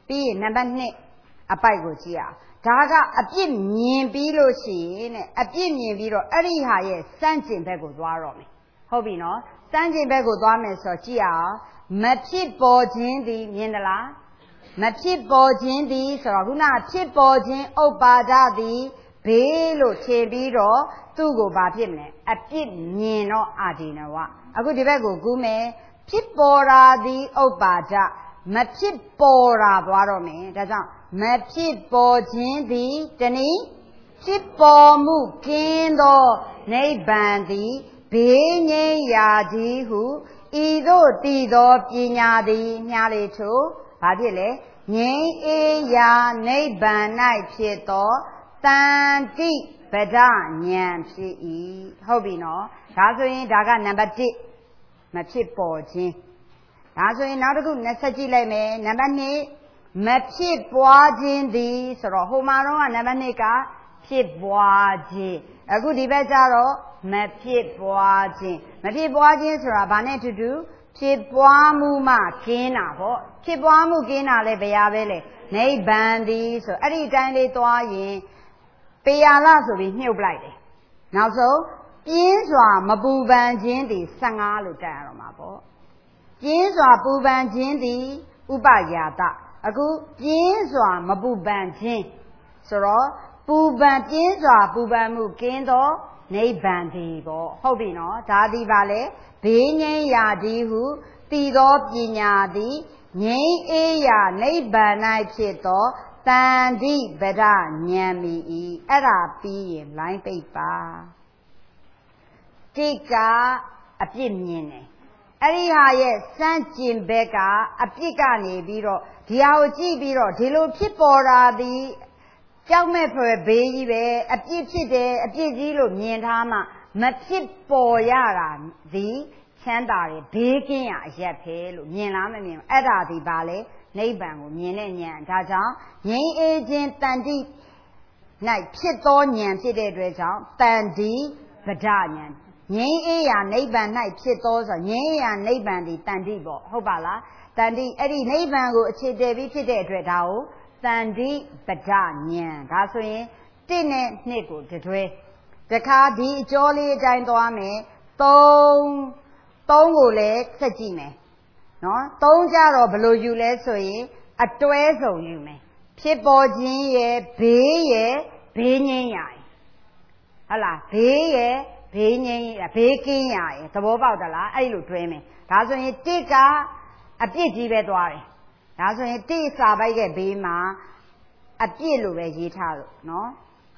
ပြီးနံပါတ်2အပိုက်ကိုကြည့်အောင်ဒါကအပြစ်မြင်ပြီးလို့ရှိရင်တဲ့အပြစ်မြင်ပြီးတော့အဲ့ဒီဟာရဲ့စန့်ကျင်ဘက်ကိုသွားတော့မယ်ဟုတ်ပြီနော်စန့်ကျင်ဘက်ကိုသွားမယ်ဆိုတော့ကြည့်အောင်မဖြစ်ပေါ်ခြင်းသည်မြင်သလားမဖြစ်ပေါ်ခြင်းသည်ဆိုတော့ခုနဖြစ်ပေါ်ခြင်းဥပ္ပါဒသည်ဘေးလို့ထင်ပြီးတော့သူ့ကိုဘာဖြစ်မလဲအပြစ်မြင်တော့အာဒီနဝအခုဒီဘက်ကိုကူးမယ်ဖြစ်ပေါ်တာသည်ဥပ္ပါဒမဖြစ်ပေါ်တာသွားတော့မယ်ဒါကြောင့်မဖြစ်ပေါ်ခြင်းသည်တနည်းဖြစ်ပေါ်မှုကင်းသောနိဗ္ဗာန်သည်ဘေးငြိမ်းရာကြီးဟုဤသို့တည်သောပညာသည်မြားလေထို့ဘာဖြစ်လဲငြိမ်းအေးရာနိဗ္ဗာန်၌ဖြစ်သောတန်တိပဒဉာဏ်ဖြစ်၏ဟုတ်ပြီနော်ဒါဆိုရင်ဒါကနံပါတ်1မဖြစ်ပေါ်ခြင်းဒါဆိုရင်နောက်တစ်ခုဆက်ကြည့်လိုက်မယ်နံပါတ်2မဖြစ်ပွားခြင်းသည်ဆိုတော့ဟိုမှာတော့နံပါတ်2ကဖြစ်ပွားခြင်းအခုဒီဘက်ကျတော့မဖြစ်ပွားခြင်းမဖြစ်ပွားခြင်းဆိုတာဘာနဲ့တူတူဖြစ်ပွားမှုမှကင်းတာပေါ့ဖြစ်ပွားမှုကင်းတာလဲဘယ်ရပဲလဲနိဗ္ဗာန်သည်ဆိုအဲ့ဒီအတိုင်းလေးသွားရင်ပေရလဆိုပြီးမြုပ်လိုက်တယ်နောက်ဆုံးပြင်းစွာမပူပန်ခြင်းသည်15လို့တက်ရတော့မှာပေါ့ပြင်းစွာပူပန်ခြင်းသည်ဥပယာတအခုပြင်းစွာမပူပန်ခြင်းဆိုတော့ပူပန်ပြင်းစွာပူပန်မှုကင်းသောနိဗ္ဗာန်သည်ပေါ့ဟုတ်ပြီနော်ဒါသည်ပါလေဘေးငြိမ်းရာသည်ဟုတည်သောပညာသည်ငြိမ်းအေးရာနိဗ္ဗာန်၌ဖြစ်သောတန်တိပဒဉာဏ်မီ၏အဲ့ဒါပြီးရင်လိုင်းပိတ်ပါတိကအပြစ်မြင်တယ်အဲ့ဒီဟာရဲ့စန့်ကျင်ဘက်ကအပြစ်ကနေပြီးတော့ဒီဟာကိုကြည့်ပြီးတော့ဒီလိုဖြစ်ပေါ်တာသည်ကြောက်မဲ့ဖွယ်ဘေးကြီးပဲအပြစ်ဖြစ်တယ်အပြစ်ကြီးလို့မြင်ထားမှမဖြစ်ပေါ်ရတာဒီချမ်းသာတယ်ဘေးကင်းရအရက်ပဲလို့မြင်လားမမြင်ဘူးအဲ့ဒါဒီပါလေနိဗ္ဗာန်ကိုမြင်တဲ့ဉာဏ်ဒါကြောင့်ငြိမ်းအေးခြင်းတန်တိ၌ဖြစ်သောဉာဏ်ဖြစ်တဲ့အတွက်ကြောင့်တန်တိပဒဉာဏ်ငြိမ်းအေးရာနိဗ္ဗာန်၌ဖြစ်သောဆိုငြိမ်းအေးရာနိဗ္ဗာန်ဒီတန်တိပေါ့ဟုတ်ပါလားတန်တိအဲ့ဒီနိဗ္ဗာန်ကိုအခြေတည်ပြီးဖြစ်တဲ့အတွက်ဒါကိုတန်တိပဒဉာဏ်ဒါဆိုရင်1နဲ့2ကိုတွဲတခါဒီအကျော်လေးအတိုင်းသွားမယ်3ကိုလည်းဆက်ကြည့်မယ်နော်3ကြတော့ဘယ်လိုယူလဲဆိုရင်အတွဲဆုံးယူမယ်ဖြစ်ပေါ်ခြင်းရဲ့ဘေးရဲ့ဘေးငြိမ်းရာဟုတ်လားဘေးရဲ့ဘေးငြိမ်းဘေးကင်းရာသဘောပေါက်သလားအဲ့လိုတွဲမယ်ဒါဆိုရင်1ကအပြစ်ကြီးပဲသွားတယ်ဒါဆိုရင်1စာပိုက်ကဘေးမှာအပြစ်လို့ပဲရေးထားလို့နော်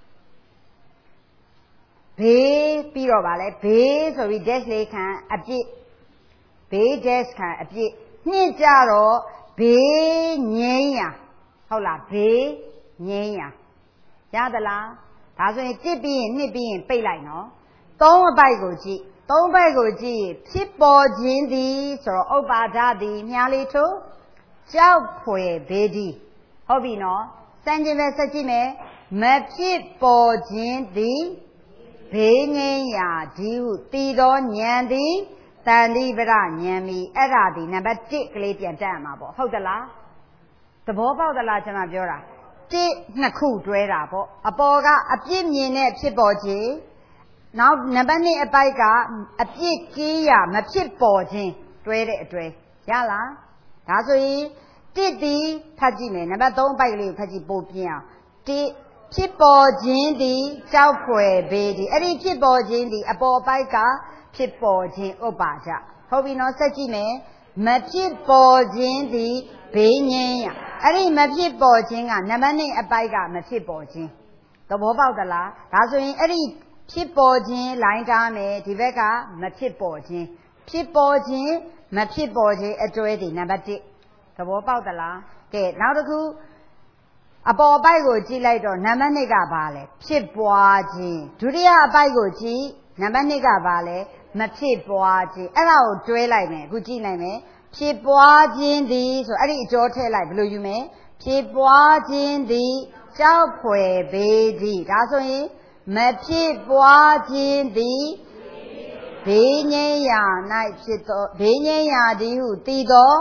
ဘေးပြီးတော့ဗာလဲဘေးဆိုပြီး dash လေးခံအပြစ်ဘေး dash ခံအပြစ်2ကြတော့ဘေးငြိမ်းရာဟုတ်လားဘေးငြိမ်းရာရသလားဒါဆိုရင်1ပြီးရင်2ပြီးရင်ပိတ်လိုက်နော်3အပိုက်ကိုကြည့်3ပိုက်ကိုကြည့်ဖြစ်ပေါ်ခြင်းသည်ဆိုတော့ဥပ္ပါဒသည်မြားလေးထို့ကြောက်ဖွယ်ဘေးသည်ဟုတ်ပြီနော်စံကျင်ပဲဆက်ကြည့်မယ်မဖြစ်ပေါ်ခြင်းသည်ဘေးငြိမ်းရာဒီဟုတည်သောဉာဏ်သည်တန်တိပဒဉာဏ်မီအဲ့ဒါဒီနံပါတ်1ကလေးပြန်တက်ရမှာပေါ့ဟုတ်သလားသဘောပေါက်သလားကျွန်မပြောတာ2ခုတွဲတာပေါ့အပေါ်ကအပြစ်မြင်တဲ့ဖြစ်ပေါ်ခြင်းနောက်နံပါတ်2အပိုက်ကအပြစ်ကင်းရာမဖြစ်ပေါ်ခြင်းတွဲတဲ့အတွဲရလားဒါဆိုရင်1ဒီဖတ်ကြည့်မယ်နံပါတ်3အပိုက်ကလေးကိုဖတ်ကြည့်ပို့ပြင်းအောင်ဖြစ်ပေါ်ခြင်းသည်ကြောက်ဖွယ်ဘေးသည်အဲ့ဒီဖြစ်ပေါ်ခြင်းသည်အပေါ်ပိုက်ကဖြစ်ပေါ်ခြင်းဥပ္ပါဒဟုတ်ပြီနော်ဆက်ကြည့်မယ်မဖြစ်ပေါ်ခြင်းသည်ဘေးငြိမ်းရာအဲ့ဒီမဖြစ်ပေါ်ခြင်းကနံပါတ်2အပိုက်ကမဖြစ်ပေါ်ခြင်းသဘောပေါက်သလားဒါဆိုရင်အဲ့ဒီဖြစ်ပေါ်ခြင်းလိုင်းထားမယ်ဒီဘက်ကမဖြစ်ပေါ်ခြင်းဖြစ်ပေါ်ခြင်းမဖြစ်ပေါ်ခြင်းအတွဲဒီနံပါတ်1သဘောပေါက်သလားကဲနောက်တစ်ခုအပေါ်ပိုက်ကိုကြည့်လိုက်တော့နံပါတ်2ကဘာလဲဖြစ်ပွားခြင်းဒုတိယအပိုက်ကိုကြည့်နံပါတ်2ကဘာလဲမဖြစ်ပွားခြင်းအဲ့ဒါကိုတွဲလိုက်မယ်အခုကြည့်နိုင်မယ်ဖြစ်ပွားခြင်းသည်ဆိုအဲ့ဒီအကျော်ထည့်လိုက်ဘယ်လိုယူမလဲဖြစ်ပွားခြင်းသည်ကြောက်ဖွယ်ဘေးသည်ဒါဆိုရင်မဖြစ်ပွားခြင်းသည်ဘေးငြိမ်းရာ၌ဖြစ်သောဘေးငြိမ်းရာသည်ဟုတည်သော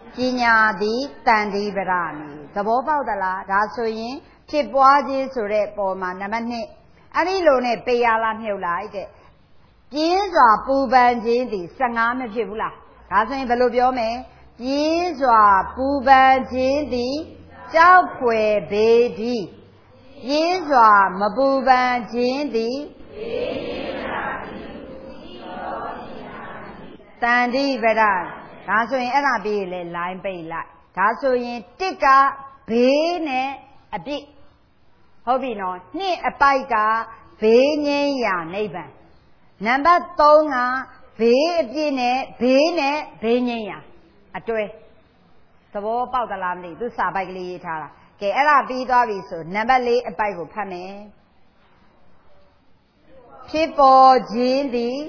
ပညာသည်တန်တိပရမည်သဘောပေါက်သလားဒါဆိုရင်ဖြစ်ပွားခြင်းဆိုတဲ့ပုံမှာနံပါတ်1အဲ့ဒီလိုနဲ့ပေးရလားမြုပ်လိုက်တဲ့ပြင်းစွာပူပန်ခြင်းသည်15မဖြစ်ဘူးလားဒါဆိုရင်ဘယ်လိုပြောမလဲပြင်းစွာပူပန်ခြင်းသည်ကြောက်ဖွယ်ပေသည်ပြင်းစွာမပူပန်ခြင်းသည်တန်တိပရဒါဆိုရင်အဲ့ဒါပြီးရင်လေ line ပိတ်လိုက်ဒါဆိုရင်တစ်ကဘေးနဲ့အပြစ်ဟုတ်ပြီနော်နှစ်အပိုက်ကဘေးငြိမ်းရာနိဗ္ဗာန်နံပါတ်3ကဘေးအပြစ်နဲ့ဘေးငြိမ်းရာအတွဲသဘောပေါက်သလားမသိသူစာပိုက်ကလေးရေးထားတာကဲအဲ့ဒါပြီးသွားပြီဆိုနံပါတ်4အပိုက်ကိုဖတ်မယ်ဖြစ်ပေါ်ခြင်းသည်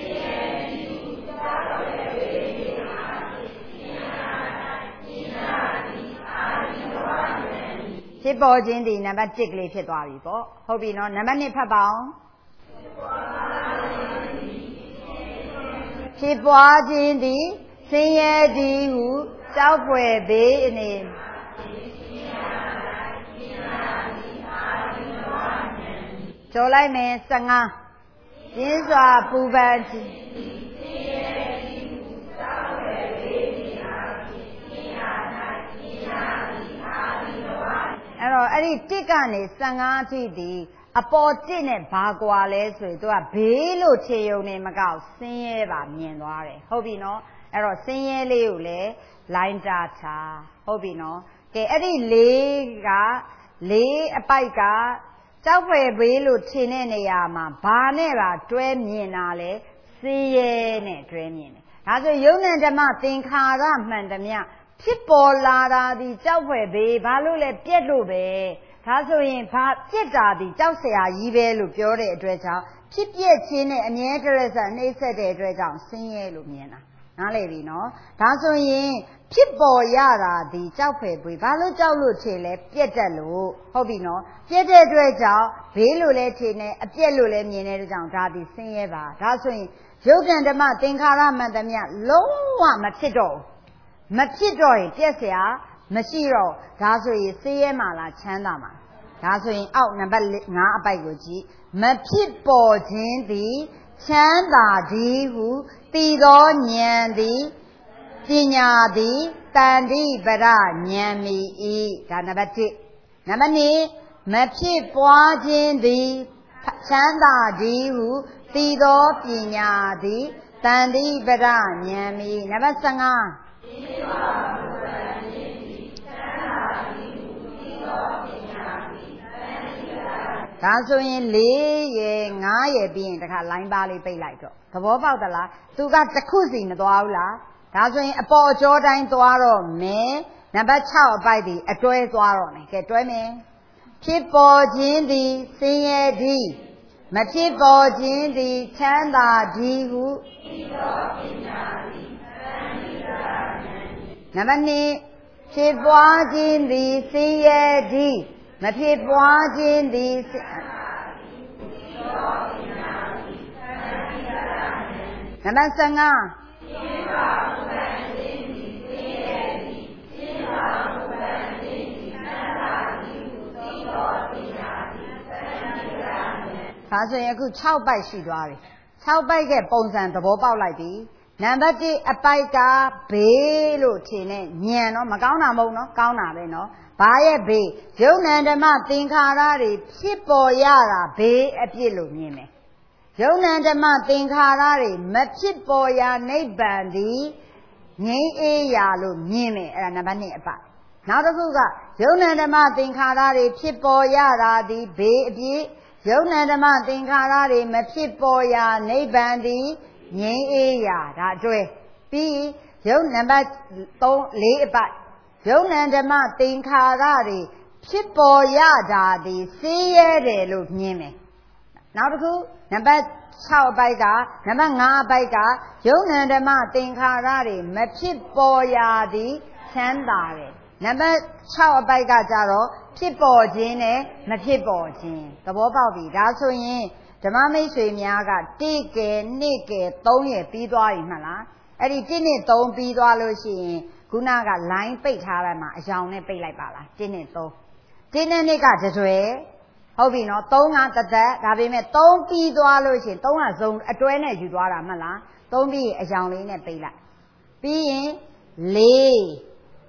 ဖြစ်ပေါ်ခြင်းဒီနံပါတ်1ကလေးဖြစ်သွားပြီပေါ့ဟုတ်ပြီနော်နံပါတ်2ဖတ်ပါအောင်ဖြစ်ပွားခြင်းသည်ဆင်းရဲသည်ဟုကြောက်ဖွယ်ပေအနေကျော်လိုက်မယ်15ပြင်းစွာပူပန်ခြင်းအဲ့တော့အဲ့ဒီတစ်ကနေ15အထိဒီအပေါ်တစ်နဲ့ဘာကွာလဲဆိုရင်သူကဘေးလို့ခြေယုံနေမကောက်ဆင်းရဲပါမြင်သွားတယ်ဟုတ်ပြီနော်အဲ့တော့ဆင်းရဲလေးကိုလည်း line တာချဟုတ်ပြီနော်ကဲအဲ့ဒီ4အပိုက်ကကြောက်ဖွယ်ဘေးလို့ထင်တဲ့နေရာမှာဘာနဲ့ပါတွဲမြင်တာလဲဆင်းရဲနဲ့တွဲမြင်တယ်ဒါဆိုယုံနဲ့ဓမ္မသင်္ခါရမှန်သမျှဖြစ်ပေါ်လာတာဒီကြောက်ဖွယ်ဘေးဘာလို့လဲပြက်လို့ပဲဒါဆိုရင်ဘာပြက်တာဒီကြောက်เสียကြီးပဲလို့ပြောတဲ့အတွက်ကြောင့်ဖြစ်ပြက်ခြင်းနဲ့အမြဲတရစနှိမ့်ဆက်တဲ့အတွက်ကြောင့်ဆင်းရဲလို့မြင်တာနားလည်ပြီနော်ဒါဆိုရင်ဖြစ်ပေါ်ရတာဒီကြောက်ဖွယ်ဘေးဘာလို့ကြောက်လို့ထင်လဲပြက်တတ်လို့ဟုတ်ပြီနော်ပြက်တဲ့အတွက်ကြောင့်ဘေးလို့လဲထင်တယ်အပြက်လို့လဲမြင်တဲ့အတွက်ကြောင့်ဒါဒီဆင်းရဲပါဒါဆိုရင်ယုတ်ကံဓမ္မသင်္ခါရမှန်သမျှလုံးဝမဖြစ်တော့မဖြစ်တော့ရင်ပြက်เสียမရှိတော့ဒါဆိုရင်ဆင်းရဲမှာလားချမ်းသာမှာဒါဆိုရင်အောက်နံပါတ်5အပိုက်ကိုကြည့်မဖြစ်ပေါ်ခြင်းသည်ချမ်းသာသည်ဟုသိသောဉာဏ်သည်ပညာသည်တန်တိပရဉာဏ်မီ၏ဒါနံပါတ်1နံပါတ်2မဖြစ်ပွားခြင်းသည်ချမ်းသာသည်ဟုသိသောပညာသည်တန်တိပရဉာဏ်မီနံပါတ်15ဒါဆိုရင်4ရယ်5ရယ်ပြီးရင်တခါ line ပါလေးပိတ်လိုက်တော့သဘောပေါက်သလားသူကတစ်ခုစီမသွားဘူးလားဒါဆိုရင်အပေါ်အကျော်တိုင်းသွားတော့မယ်နံပါတ်6အပိုက်ဒီအတွဲသွားတော့မယ်ကဲတွဲမယ်ဖြစ်ပေါ်ခြင်းသည်ဆင်းရဲသည်မဖြစ်ပေါ်ခြင်းသည်ချမ်းသာသည်ဟုနံပါတ်2ဖြစ်ပွားခြင်းသည်ဆင်းရဲသည်မဖြစ်ပွားခြင်းသည်နံပါတ်15ဒါဆိုရင်အခု6ပိုက်ရှိသွားပြီ6ပိုက်ကပုံစံသဘောပေါက်လိုက်ပြီနံပါတ်1အပိုက်ကဘေးလို့ထင်တဲ့ညံတော့မကောင်းတာမဟုတ်နော်ကောင်းတာပဲနော်ဘာရဲ့ဘေးယုံ nant ဓမ္မသင်္ခါရတွေဖြစ်ပေါ်ရတာဘေးအပြစ်လို့မြင်မယ်ယုံ nant ဓမ္မသင်္ခါရတွေမဖြစ်ပေါ်ရာနိဗ္ဗာန်သည်ငြိမ်းအေးရာလို့မြင်မယ်အဲ့ဒါနံပါတ်2အပိုက်နောက်တစ်ခုကယုံ nant ဓမ္မသင်္ခါရတွေဖြစ်ပေါ်ရတာသည်ဘေးအပြစ်ယုံ nant ဓမ္မသင်္ခါရတွေမဖြစ်ပေါ်ရာနိဗ္ဗာန်သည်ငြိမ်းအေးရာဒါအတွဲပြီးယုံနံပါတ်4အပိုက်ယုံ nant ဓမ္မသင်္ခါရတွေဖြစ်ပေါ်ရတာသည်ဆင်းရဲတယ်လို့မြင်မယ်နောက်တစ်ခုနံပါတ်6အပိုက်ကနံပါတ်5အပိုက်ကယုံ nant ဓမ္မသင်္ခါရတွေမဖြစ်ပေါ်ရာသည်ချမ်းသာတယ်နံပါတ်6အပိုက်ကကြတော့ဖြစ်ပေါ်ခြင်းနဲ့မဖြစ်ပေါ်ခြင်းသဘောပေါက်ပြီဒါဆိုရင်ဓမ္မမိတ်ဆွေများက1ကဲ2ကဲ3ရယ်ပြီးသွားပြီမှလားအဲ့ဒီ1နဲ့3ပြီးသွားလို့ရှိရင်ခုနက line ပိတ်ထားလိုက်မှာအယောင်နဲ့ပိတ်လိုက်ပါလား1နဲ့3 1နဲ့2ကတတွဲဟုတ်ပြီနော်3ကတသက်ဒါပေမဲ့3ပြီးသွားလို့ရှိရင်3ကဇုံအတွဲနဲ့ယူသွားတာမှတ်လား3ပြီးရင်အယောင်လေးနဲ့ပိတ်လိုက်ပြီးရင်4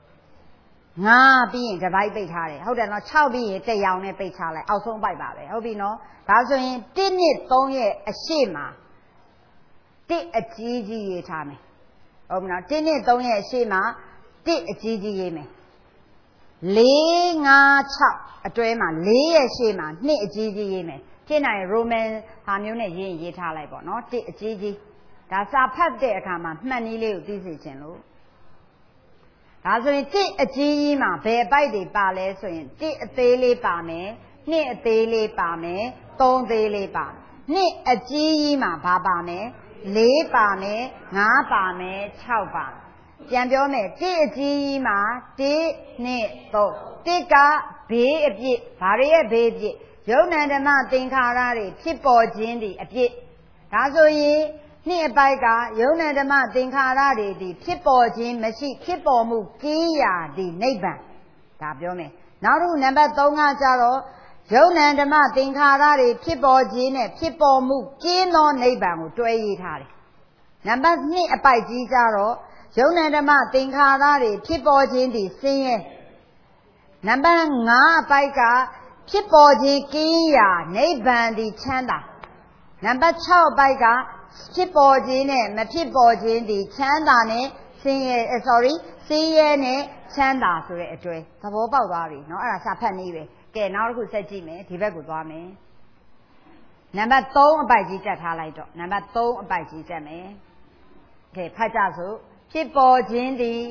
5ပြီးရင်တစ်ပိုက်ပိတ်ထားတယ်ဟုတ်တယ်နော်6ပြီးရင်တစ်ယောင်နဲ့ပိတ်ထားလိုက်အောက်ဆုံးပိုက်ပါပဲဟုတ်ပြီနော်ဒါဆိုရင်1နဲ့3ရဲ့အရှိမ1အကြီးကြီးရေးထားမယ်ဟုတ်ပြီနော်1နဲ့3ရဲ့အရှိမ1အကြီးကြီးရေးမယ်4 5 6အတွဲမှာ4ရဲ့ရှေ့မှာ2အကြီးကြီးရေးမယ်ဖြစ်နိုင်ရိုမန်ဟာမျိုးနဲ့ရေးထားလိုက်ပေါ့နော်1အကြီးကြီးဒါစာဖတ်တဲ့အခါမှာမှတ်နည်းလေးကိုသိစေချင်လို့ဒါဆိုရင်1အကြီးကြီးမှာဘယ်ပိုက်တွေပါလဲဆိုရင်1အသေးလေးပါမယ်2အသေးလေးပါမယ်3အသေးလေးပါ2အကြီးကြီးမှာဘာပါမယ်4ပါမယ်5ပါမယ်6ပါပြန်ပြောမယ်1အကြီးကြီးမှာ1နဲ့3 1ကဘေးအပြစ်ဘာတွေရဲ့ဘေးအပြစ်ယုံ nant ဓမ္မသင်္ခါရတွေဖြစ်ပေါ်ခြင်းဒီအပြစ်ဒါဆိုရင်2အပိုက်ကယုံ nant ဓမ္မသင်္ခါရတွေဒီဖြစ်ပေါ်ခြင်းမရှိဖြစ်ပေါ်မှုကင်းရာဒီနိဗ္ဗာန်ဒါပြောမယ်နောက်တစ်ခုနံပါတ်3ကကြတော့ယုံ nant ဓမ္မသင်္ခါရတွေဖြစ်ပေါ်ခြင်းနဲ့ဖြစ်ပေါ်မှုကင်းသောနိဗ္ဗာန်ကိုတွဲရေးထားတယ်နံပါတ်2အပိုက်ကြီးကြတော့ယုံ nant ဓမ္မသင်္ခါရတွေဖြစ်ပေါ်ခြင်းဒီဆင်းရဲနံပါတ်5အပိုက်ကဖြစ်ပေါ်ခြင်းကင်းရာနိဗ္ဗာန်ဒီချမ်းသာနံပါတ်6အပိုက်ကဖြစ်ပေါ်ခြင်းနဲ့မဖြစ်ပေါ်ခြင်းဒီချမ်းသာနဲ့ဆင်းရဲဆင်းရဲနဲ့ချမ်းသာဆိုတဲ့အတွေ့သဘောပေါက်သွားပြီเนาะအဲ့ဒါစာဖတ်နည်းပဲကဲနောက်တစ်ခုဆက်ကြည့်မယ်ဒီဘက်ကိုသွားမယ်နံပါတ်3အပိုက်ကြီးတက်ထားလိုက်တော့နံပါတ်3အပိုက်ကြီးတက်မယ်ကဲဖတ်ကြစို့ဖြစ်ပေါ်ခြင်းသည်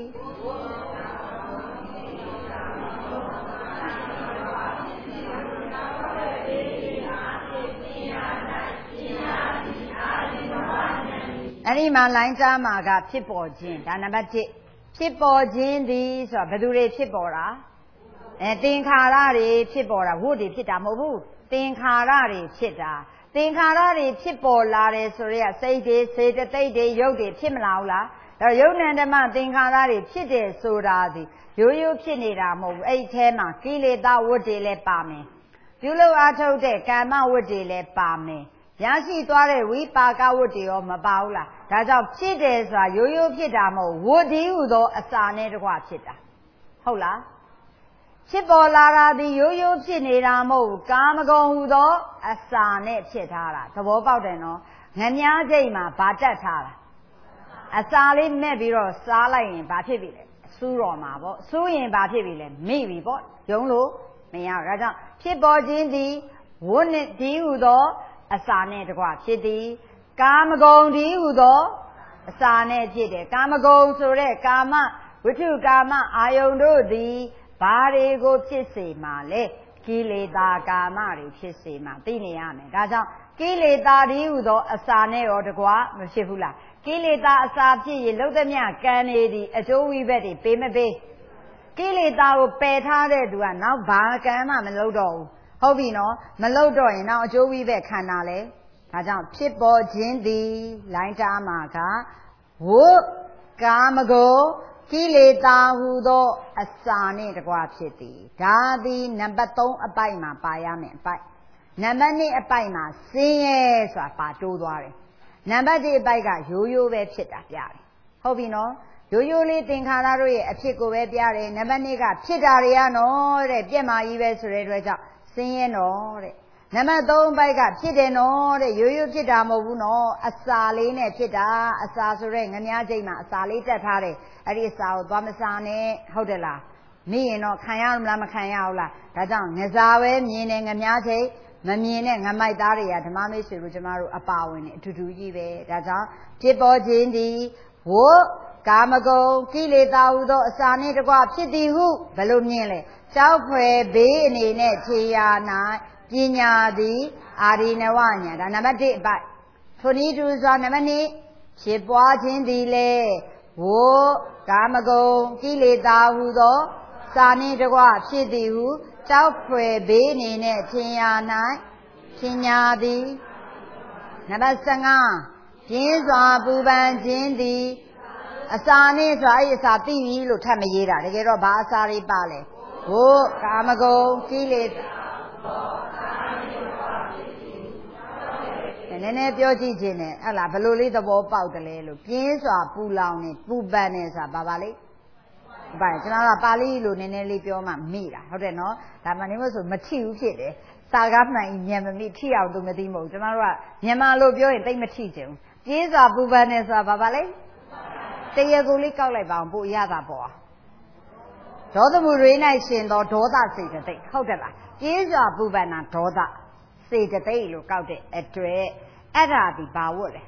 အဲ့ဒီမှာလိုင်းကြားမှာကဖြစ်ပေါ်ခြင်းဒါနံပါတ်1ဖြစ်ပေါ်ခြင်းသည်ဆိုတာဘယ်သူတွေဖြစ်ပေါ်တာသင်္ခါရတွေဖြစ်ပေါ်တာဝတ်တွေဖြစ်တာမဟုတ်ဘူးသင်္ခါရတွေဖြစ်တာသင်္ခါရတွေဖြစ်ပေါ်လာတယ်ဆိုရဲစိတ်တွေစေတသိက်တွေရုပ်တွေဖြစ်မလာဘူးလားဒါယုံ nant ဓမ္မသင်္ခါရတွေဖြစ်တယ်ဆိုတာဒီရိုးရိုးဖြစ်နေတာမဟုတ်ဘူးအဲ့ဒီထဲမှာကိလေသာဝတ်တွေလည်းပါမယ်ပြုလုပ်အားထုတ်တဲ့ကာမဝတ်တွေလည်းပါမယ်ရရှိသွားတဲ့ဝိပါကဝတ်တွေရောမပါဘူးလားဒါကြောင့်ဖြစ်တယ်ဆိုတာရိုးရိုးဖြစ်တာမဟုတ်ဝတ်ဒီဟုသောအစာနဲ့တကွဖြစ်တာဟုတ်လားဖြစ်ပေါ်လာတာဒီရိုးရိုးဖြစ်နေတာမဟုတ်ကာမဂုဏ်ဟုသောအစာနဲ့ဖြစ်ထားတာသဘောပေါက်တယ်နော်ငမြားချိန်မှာဗာတက်ထားတာအစာလေးမဲ့ပြီးတော့စားလိုက်ရင်ဗာဖြစ်ပြီလေစူးတော်မှာပေါ့စူးရင်ဗာဖြစ်ပြီလေမိပြီပေါ့ယုံလို့မရဘူးဒါကြောင့်ဖြစ်ပေါ်ခြင်းသည်ဝတ်နဲ့ဒီဟုသောအစာနဲ့တကွဖြစ်သည်ကာမဂုဏ်ဒီဟုသောအစာနဲ့ဖြစ်တယ်ကာမဂုဏ်ဆိုတဲ့ကာမဝိတုကာမအာယုန်တို့သည်ဘာတွေကိုဖြစ်စေမှာလဲကိလေသာကာမတွေဖြစ်စေမှာသိနေရမယ်ဒါကြောင့်ကိလေသာဒီဟုသောအစာနဲ့ရောတကွမဖြစ်ဘူးလားကိလေသာအစာဖြစ်ရင်လုတ်သမျှကံနေသည်အကျိုးဝိဘက်တွေပေးမပေးကိလေသာကိုပယ်ထားတဲ့သူကနောက်ဘာကံမှမလုပ်တော့ဘူးဟုတ်ပြီနော်မလုပ်တော့ရင်နောက်အကျိုးဝိဘက်ခံတာလေဒါကြောင့်ဖြစ်ပေါ်ခြင်းသည်လိုင်းတားမှာကဝတ်ကာမဂုဏ်ကိလေသာဟုသောအစာနှင့်တကွဖြစ်သည်ဒါသည်နံပါတ်3အပိုက်မှာပါရမယ်အပိုက်နံပါတ်2အပိုက်မှာဆင်းရဲဆိုတာပါတိုးသွားတယ်နံပါတ်1အပိုက်ကရိုးရိုးပဲဖြစ်တာပြတယ်ဟုတ်ပြီနော်ရိုးရိုးလေးသင်္ခါရတို့ရဲ့အဖြစ်ကိုပဲပြတယ်နံပါတ်2ကဖြစ်တာတွေကနော်တဲ့ပြက်မာကြီးပဲဆိုတဲ့အတွက်ကြောင့်ဆင်းရဲနော်တဲ့နံပါတ်3ပိုက်ကဖြစ်တယ်နော်တဲ့ရိုးရိုးဖြစ်တာမဟုတ်ဘူးနော်အစာလေးနဲ့ဖြစ်တာအစာဆိုတဲ့ငမြားချိန်မှာအစာလေးတက်ထားတယ်အဲ့ဒီအစာကိုသွားမစားနဲ့ဟုတ်တယ်လားမိရင်တော့ခံရမလားမခံရဘူးလားဒါကြောင့်ငစားပဲမြင်တယ်ငမြားချိန်မမြင်တဲ့ငမိုက်သားတွေကဓမ္မမိတ်ဆွေတို့ကျမတို့အပါဝင်နေအတူတူကြီးပဲဒါကြောင့်ဖြစ်ပေါ်ခြင်းသည်ဝတ်ကာမဂုဏ်ကိလေသာဟုသောအစာနှင့်တကွဖြစ်သည်ဟုဘယ်လိုမြင်လဲကြောက်ဖွယ်ဘေးအနေနဲ့ခြေရာ၌ပညာသည်အာရိနဝညာဒါနံပါတ်1အပိုက်ထိုနည်းတူစွာနံပါတ်2ဖြစ်ပွားခြင်းသည်လေဝတ်ကာမဂုဏ်ကိလေသာဟုသောစာနှင့်တကွဖြစ်သည်ဟုကြောက်ဖွယ်ဘေးအနေနဲ့ခြေရာ၌ပညာသည်နံပါတ်15ပြင်းစွာပူပန်ခြင်းသည်အစာနဲ့ဆိုအဲ့အစာသိပြီလို့ထပ်မရေးတာတကယ်တော့ဘာအစာတွေပါလဲဝိကာမဂုဏ်ကိလေသာနည်းနည်းပြောကြည့်ခြင်းနဲ့ဟုတ်လားဘလို့လေးသဘောပေါက်တယ်လဲလို့ပြင်းစွာပူလောင်နေပူပန်နေဆိုတာဘာလဲဘာကျွန်တော်ကပါဠိလိုနည်းနည်းလေးပြောမှမိတာဟုတ်တယ်နော်ဒါမှနေမဆိုမထိဘူးဖြစ်တယ်စာကားမှန်ညံမမိထိအောင်သူမသိမဟုတ်ကျွန်တော်တို့ကမြန်မာလိုပြောရင်တိတ်မထိချင်ဘူးပြင်းစွာပူပန်နေဆိုတာဘာလဲတရားကိုလေးကောက်လိုက်ပါအောင်ပို့ရတာပေါ့ဒေါသမှုတွေ၌ရှင်သောဒေါသစေတသိက်ဟုတ်တယ်လားပြင်းစွာပူပန်တာဒေါသစေတသိက်လို့ကောက်တဲ့အတွက်အဲ့ဒါဒီဘာဝတ်လဲ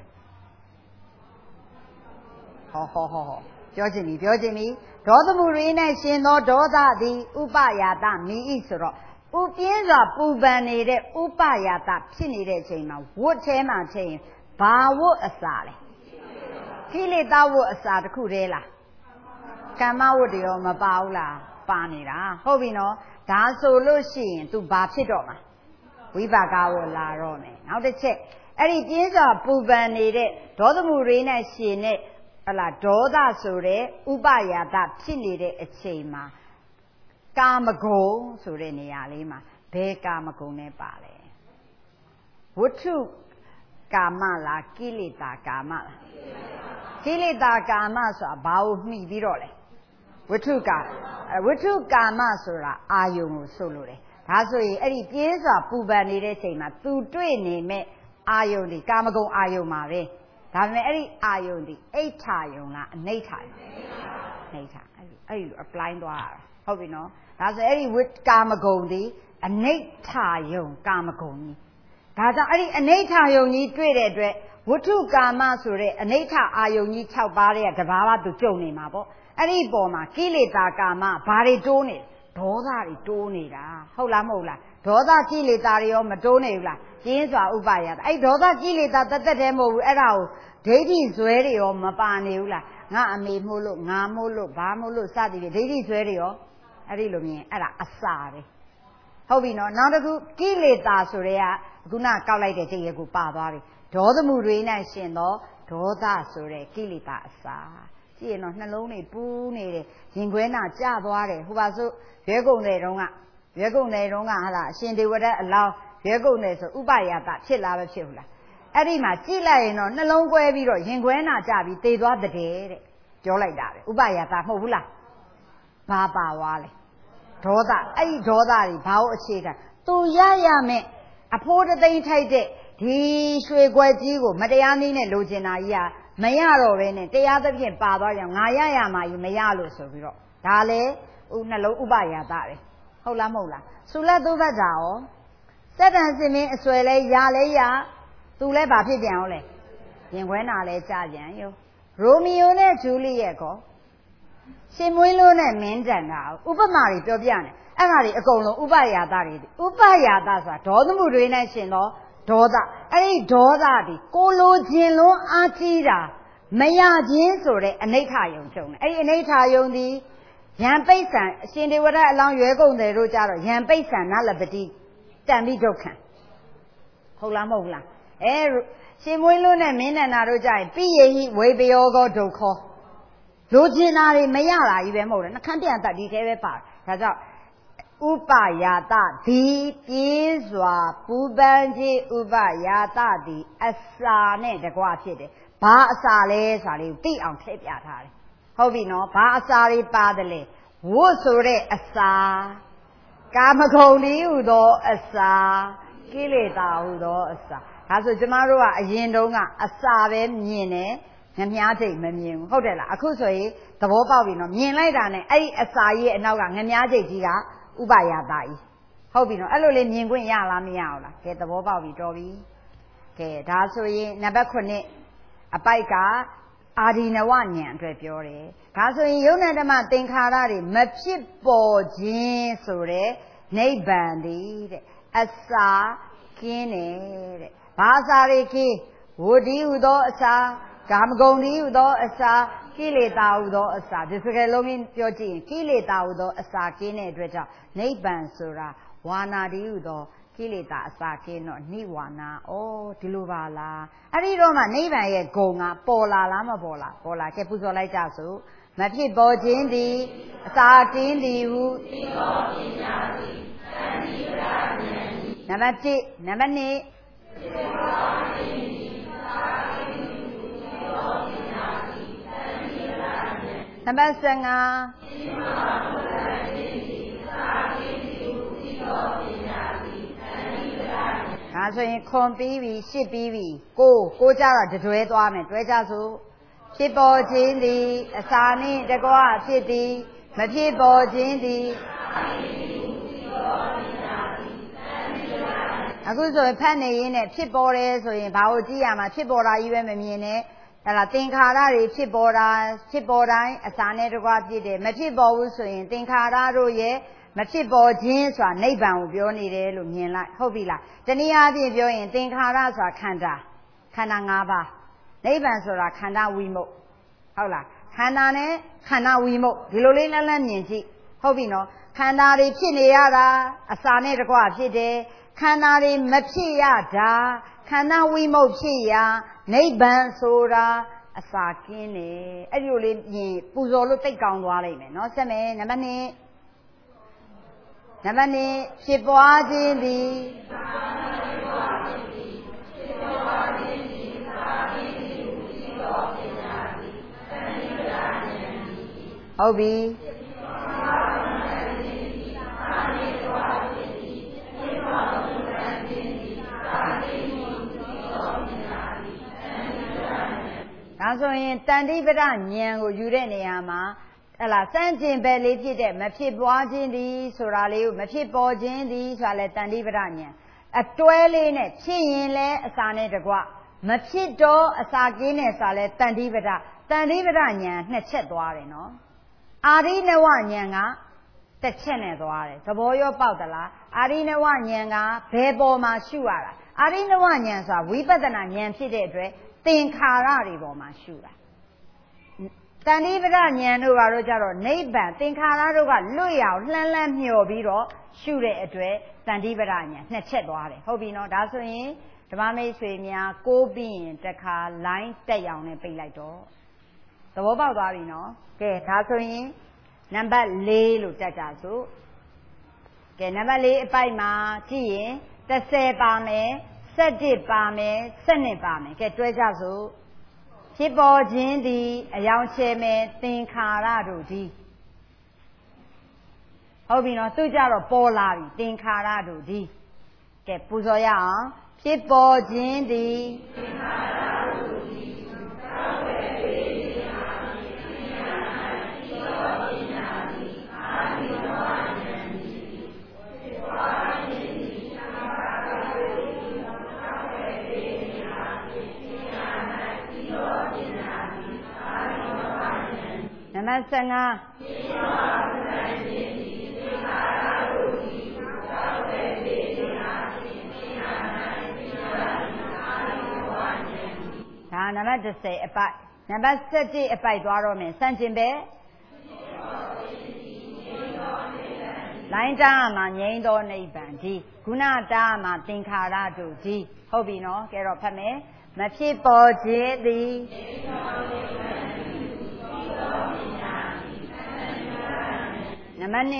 ဟောပြောချင်ပြီဒေါသမှုတွေ၌ရှင်သောဒေါသသည်ဥပယာတမိဤဆိုတော့ဥပြင်းစွာပူပန်နေတဲ့ဥပယာတဖြစ်နေတဲ့အချိန်မှာဝတ်ထဲမှာထည့်ရင်ဘာဝတ်အစာလဲကိလေသာဝတ်အစာတစ်ခုတည်းလားကမ္မဝတ်တွေရောမပါဘူးလားပါနေတာဟုတ်ပြီနော်ဒါဆိုလို့ရှိရင် तू ဘာဖြစ်တော့မှာဝိပါကဝတ်လာတော့မယ်နောက်တစ်ချက်အဲ့ဒီပြင်းစွာပူပန်နေတဲ့ဒေါသမှုတွေနဲ့ရှင်တဲ့ဟလာဒေါသဆိုတဲ့ဥပယာတဖြစ်နေတဲ့အချိန်မှာကာမဂုဏ်ဆိုတဲ့နေရာလေးမှာဘယ်ကာမဂုဏ်နဲ့ပါလဲဝတ္ထုကာမလားကိလေသာကာမလားကိလေသာကာမဆိုတာဘာကိုမှီပြီးတော့လဲဝတ္ထုကာမဆိုတာအာယုံကိုဆိုလို့တယ်ဒါဆိုရင်အဲ့ဒီပြင်းစွာပူပန်နေတဲ့ချိန်မှာသူတွေ့နေမဲ့အာယုံဒီကာမဂုဏ်အာယုံမှာပဲဒါပေမဲ့အဲ့ဒီအာယုံဒီအိဋ္ဌာယုံလားအနိဋ္ဌာယုံအိဋ္ဌာအဲ့ဒီလို apply သွားတာဟုတ်ပြီနော်ဒါဆိုအဲ့ဒီကာမဂုဏ်ဒီအနိဋ္ဌာယုံကာမဂုဏ်ကြီးဒါကြောင့်အဲ့ဒီအနိဋ္ဌာယုံကြီးတွေ့တဲ့အတွက်ဝတ္ထုကာမဆိုတဲ့အနိဋ္ဌအာယုံကြီး6ပါးတဲ့တဘာဝသူကြုံနေမှာပေါ့အဲ့ဒီပေါ်မှာကိလေသာကာမဘာတွေတိုးနေဒေါသတွေတိုးနေတာဟုတ်လားမဟုတ်လားဒေါသကိလေသာတွေရောမတိုးနေဘူးလားကျင်းစွာဥပါယတာအဲ့ဒေါသကိလေသာတသက်တည်းမဟုတ်ဘူးအဲ့ဒါကိုဒိဋ္ဌိဇွဲတွေရောမပါနေဘူးလားငါအမေမို့လို့ငါမို့လို့ဘာမို့လို့စသည်ဖြင့်ဒိဋ္ဌိဇွဲတွေရောအဲ့ဒီလိုမြင်အဲ့ဒါအစာပဲဟုတ်ပြီနော်နောက်တစ်ခုကိလေသာဆိုတဲ့ကခုနကောက်လိုက်တဲ့ချိန်ရကိုပါသွားပြီဒေါသမှုတွေနဲ့ရှင်သောဒေါသဆိုတဲ့ကိလေသာအစာကြည့်ရင်တော့နှလုံးတွေပူးနေတယ်ရင်ခွဲနာကျသွားတယ်ဟိုပါစို့ရွဲကုန်တဲ့တုန်းကဟာလားအရှင်ဒေဝရတ်အလောင်းရွဲကုန်တယ်ဆိုဥပယာတဖြစ်လားပဲဖြစ်ဘူးလားအဲ့ဒီမှာကြည့်လိုက်ရင်တော့နှလုံးကွဲပြီးတော့ရင်ခွဲနာကျပြီးသေသွားတဲ့ပြောလိုက်တာပဲဥပယာတမဟုတ်ဘူးလားဘာပါသွားလဲဒေါသအဲ့ဒီဒေါသတွေဘာလို့အခြေခံသူရမယ်အဖိုးတသိန်းထိုက်တဲ့ဒီရွှေကွက်ကြီးကိုမတရားနည်းနဲ့လိုချင်တာကြီးကမရတော့ပဲနဲ့တရားသဖြင့်ပါသွားကြငါရမှာကြီးမရလို့ဆိုပြီးတော့ဒါလေနှလုံးဥပယာတပဲဟုတ်လားမဟုတ်လားသုလသုဘတ်တာရောစက်တန်စင်မင်းအစွဲလဲရသူလဲဘာဖြစ်ပြန်အောင်လဲရင်ခွဲနာလဲကြပြန်ရောရိုမီယိုနဲ့ဂျူလီယက်ကောရှင်မွေးလို့နဲ့မင်းတန်တာဥပမာတွေပြောပြနေအဲ့ဒါတွေအကုန်လုံးဥပယာတတွေဥပယာတဆိုတာဒေါသမှုတွေနဲ့ရှင်တော့ဒေါသအဲ့ဒီဒေါသဒီကိုလိုခြင်းလုံးအားကြီးတာမရခြင်းဆိုတဲ့အနိဋ္ဌာယုံကျုံတယ်အဲ့ဒီအနိဋ္ဌာယုံဒီယံပိဋ္ဌံအရှင်ဒေဝရတ်အလောင်းရွဲကုန်တယ်တို့ကြတော့ယံပိဋ္ဌံနလပတိတံပြီးဒုက္ခံဟုတ်လားမဟုတ်လားရှင်မွေးလို့နဲ့မင်းနန္ဒာတို့ကြရင်ပိယေဟိဝေပယောကောဒုက္ခောလိုချင်တာတွေမရတာကြီးပဲမဟုတ်လားနှခမ်းပြန်တတ်ဒီထဲပဲပါတယ်ဒါကြောင့်ဥပယာတသည်ပြေးစွာပူပန်ခြင်းဥပယာတသည်အစာနဲ့တကွဖြစ်တယ်ဘာအစာလဲဆိုတာလေးကိုသိအောင်ထည့်ပြထားတယ်ဟုတ်ပြီနော်ဘာအစာတွေပါတယ်လဲဝတ်ဆိုတဲ့အစာကာမဂုဏ်လေးဟူသောအစာကိလေသာဟူသောအစာဒါဆိုကျမတို့ကအရင်တုန်းကအစာပဲမြင်တယ်ငမြားစိတ်မမြင်ဘူးဟုတ်တယ်လားအခုဆိုရင်သဘောပေါက်ပြီနော်မြင်လိုက်တာနဲ့အဲ့ဒီအစာကြီးရဲ့အနောက်ကငမြားစိတ်ကြီးကဥပယာတကြီးဟုတ်ပြီနော်အဲ့လိုလေးမြင်ခွင့်ရလားမရဘူးလားကဲသဘောပေါက်ပြီတော်ပြီကဲဒါဆိုရင်နံပါတ်9အပိုက်ကအာဒီနဝဉာဏ်အတွက်ပြောတယ်ဒါဆိုရင်ယုံနာဓမ္မသင်္ခါရတွေမဖြစ်ပေါ်ခြင်းဆိုတဲ့နိဗ္ဗာန်တဲ့အစာကင်းတယ်တဲ့ဘာအစာတွေကင်းဝဋ္ဌိဟုသောအစာကာမဂုဏ်ဒီဟုသောအစာကိလေသာဟုသောအစာဒီစကားလုံးကြီးပြောကြည့်ရင်ကိလေသာဟုသောအစာကင်းတဲ့အတွက်ကြောင့်နိဗ္ဗာန်ဆိုတာဝါနာဒီဟုသောကိလေသာအစာကင်းတော့နိဝါဏဒီလိုပါလားအဲ့ဒီတော့မှနိဗ္ဗာန်ရဲ့ဂုဏ်ကပေါ်လာလားမပေါ်လားပေါ်လာကဲပူဇော်လိုက်ကြစို့မဖြစ်ပေါ်ခြင်းသည်အစာကင်းသည်ဟုသိသောပညာသည်သံဃိပဒဉာဏ်နံပါတ်1နံပါတ်2နံပါတ်15ဒါဆိုရင်ခွန်ပြီးပြီရှစ်ပြီးပြီကိုကြတော့တတွဲသွားမယ်တွဲကြစို့ဖြစ်ပေါ်ခြင်းသည်အစာနှင့်တကွဖြစ်သည်မဖြစ်ပေါ်ခြင်းသည်အခုဆိုရင်ဖတ်နေရင်းနဲ့ဖြစ်ပေါ်တယ်ဆိုရင်ဘာကိုကြည့်ရမှာဖြစ်ပေါ်တာကြီးပဲမမြင်နဲ့ဒါလားသင်္ခါရတွေဖြစ်ပေါ်တိုင်းအစာနဲ့တကွဖြစ်တယ်မဖြစ်ပေါ်ဘူးဆိုရင်သင်္ခါရတို့ရဲ့မဖြစ်ပေါ်ခြင်းဆိုတာနိဗ္ဗာန်ကိုပြောနေတယ်လို့မြင်လိုက်ဟုတ်ပြီလားတနည်းအားဖြင့်ပြောရင်သင်္ခါရဆိုတာခန္ဓာ၅ပါးနိဗ္ဗာန်ဆိုတာခန္ဓာဝိမုတ်ဟုတ်လားခန္ဓာနဲ့ခန္ဓာဝိမုတ်ဒီလိုလေးလမ်းမြင်ကြည့်ဟုတ်ပြီနော်ခန္ဓာတွေဖြစ်နေရတာအစာနဲ့တကွဖြစ်တယ်ခန္ဓာတွေမဖြစ်ရတာခန္ဓာဝိမုတ်ဖြစ်ရာနိဗ္ဗာန်ဆိုတာအစာကင်းတယ်အဲ့ဒီလိုလေးမြင်ပူဇော်လို့တိတ်ကောင်းသွားလိမ့်မယ်နော်ဆက်မယ်နံပါတ်2ဖြစ်ပွားခြင်းသည်ဟုတ်ပြီဒါဆိုရင်တန်တိပဒဉာဏ်ကိုယူတဲ့နေရာမှာဟလာစန့်ကျင်ဘက်လေးဖြစ်တဲ့မဖြစ်ပွားခြင်းသည်ဆိုတာလေးကိုမဖြစ်ပေါ်ခြင်းသည်ဆိုတာလဲတန်တိပဒဉာဏ်အတွဲလေးနဲ့ဖြစ်ရင်လဲအစာနဲ့တကွမဖြစ်တော့အစာကင်းနဲ့ဆိုတာလဲတန်တိပဒဉာဏ်နှစ်ချက်သွားတယ်နော်အာရိနဝဉာဏ်ကတစ်ချက်နဲ့သွားတယ်သဘောရောပေါက်သလားအာရိနဝဉာဏ်ကဘယ်ပေါ်မှာရှုရတာအာရိနဝဉာဏ်ဆိုတာဝိပဿနာဉာဏ်ဖြစ်တဲ့အတွက်သင်္ခါရတွေပေါ်မှာရှုတာတန်တိပဒဉာဏ်တို့ဘာလို့ကြတော့နိဗ္ဗာန်သင်္ခါရတို့ကလွတ်ရအောင်လှမ်းမျှော်ပြီးတော့ရှုတဲ့အတွက်တန်တိပဒဉာဏ်နှစ်ချက်သွားတယ်ဟုတ်ပြီနော်ဒါဆိုရင်ဓမ္မမိတ်ဆွေများကိုးပြီးရင်တခါလိုင်းတက်ရောင်နဲ့ပိတ်လိုက်တော့သဘောပေါက်သွားပြီနော်ကဲဒါဆိုရင်နံပါတ်4လို့တက်ကြစို့ကဲနံပါတ်4အပိုက်မှာကြည့်ရင်30ပါမယ်17ပါမယ်12ပါမယ်ကဲတွဲကြစို့ဖြစ်ပေါ်ခြင်းသည်အယောင်ချေမဲ့သင်္ခါရတို့သည်ဟုတ်ပြီနော်သူကြတော့ပေါ်လာပြီသင်္ခါရတို့သည်ကဲပူဇော်ရအောင်ဖြစ်ပေါ်ခြင်းသည်သင်္ခါရတို့သည်သာဝေပေခြင်းအာမိဉာဏ်ရှိသောပညာသည်အာမိသောဉာဏ်သည်ဖြစ်ပေါ်ခြင်းသည်သင်္ခါရတို့သည်သာဝေပေခြင်းအာမိဉာဏ်ရှိသောပညာသည်အာမိသောဉာဏ်နံပါတ်15ဖြစ်ပေါ်ခြင်းသည်သင်္ခါရတို့သည်သာဝေပေခြင်းအာမိဒါနံပါတ်30အပိုက်နံပါတ်17အပိုက်သွားတော့မယ်စန့်ကျင်ပဲလိုင်းတားမှာငြိမ်းသောနိဗ္ဗာန်ကြီးဂုဏတားမှာသင်္ခါရတို့ကြီးဟုတ်ပြီနော်ကဲတော့ဖတ်မယ်မဖြစ်ပေါ်ခြင်းသည်နံပါတ်2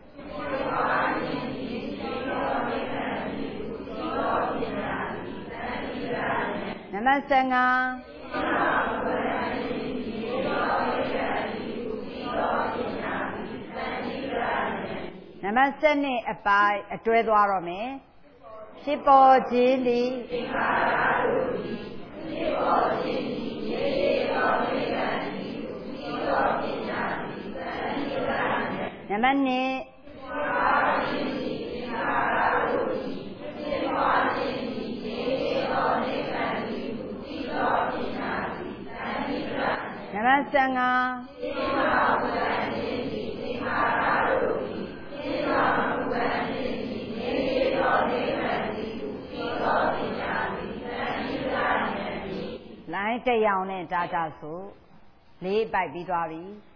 နံပါတ်15နံပါတ်7အပိုင်းအတွဲသွားတော့မယ်ဖြစ်ပေါ်ခြင်းသည်သင်္ခါရတို့သည်ဖြစ်ပေါ်ခြင်းသည်ရေသောနိဗ္ဗာန်သည်ဖြစ်သောပညာသည်သံဃာနံပါတ်2နံပါတ်15လိုင်းတရောင်နဲ့တာတာဆို4ပိုက်ပြီးသွားပြီ